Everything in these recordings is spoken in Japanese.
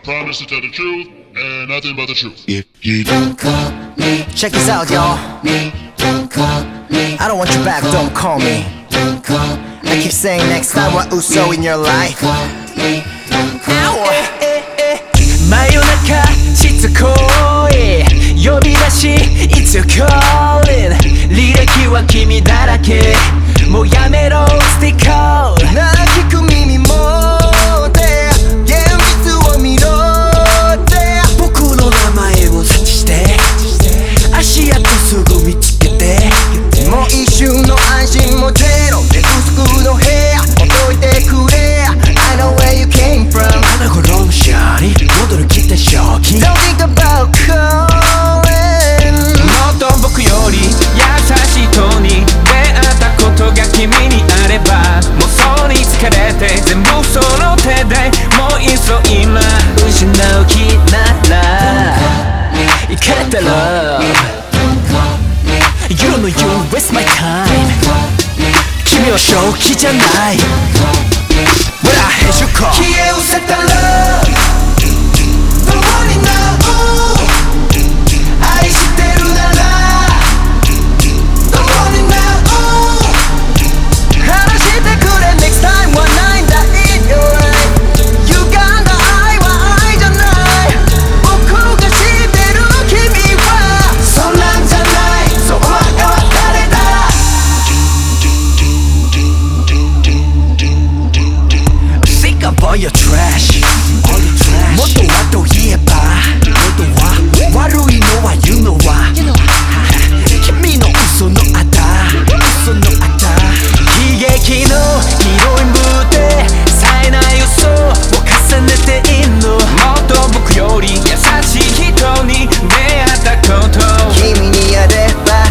promise to tell the truth and nothing but the truth. If you don't call me, check this out, y'all. Don't call me. I don't want you back, don't call me. Don't call me. I keep saying next time what Uso in your life. Call me. Don't call me. 真夜中しつこい呼び出し It's your calling 履歴は君だらけもうやめろ Stay cold なあ聞く耳持って現実を見ろって僕の名前を察知して足跡すぐ見つけてもう一瞬の安心もゼロで薄くの部屋ほどいてくれ I know where you came from 花頃のシャーに戻る来た正気 Don't think about calling もっと僕より優しい人に出会ったことが君にあればもうそうに疲れて全部その手でもういっそ今失う気ならイカれた love You don't know you waste my time 君は正気じゃない When I hate you call 消え失せた love どこになお愛してるならどこになお話してくれ Next time はないんだ in your life You got the 愛は愛じゃない僕が知ってる君はそんなんじゃないそうお前は誰だThink about your trash もっとはといえば悪いのは You know why 君の嘘のあだ悲劇のヒロイン風で冴えない嘘を重ねていんのもっと僕より優しい人に出会ったこと君にやれば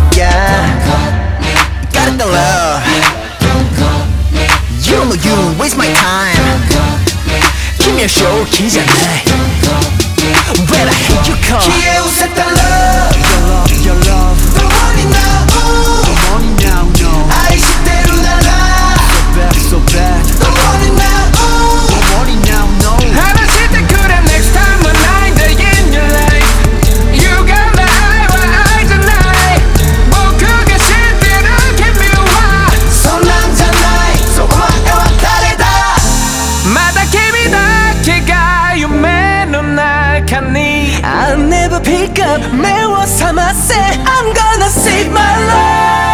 Got the love You don't know you waste my time 君は正気じゃない When I hate you call 消え失せた love Your love どこになお愛してるなら So bad どこになお話してくれ Next time はないんだ in your life You got the 愛は愛じゃない僕が知ってる君はそんなんじゃないそうお前は誰だまだ君だけが夢の中に I'll never pick up 目を覚ませ I'm gonna save my life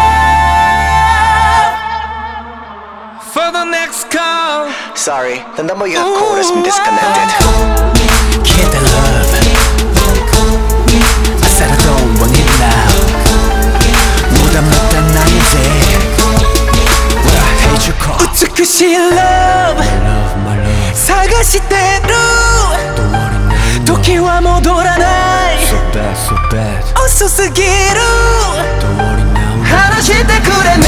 For the next call Sorry, the number you have called has been disconnected Get the love I said I don't want it now もだまだないぜ When I hate you call 美しい love 探してる時は戻らない So bad 遅すぎる話してくれ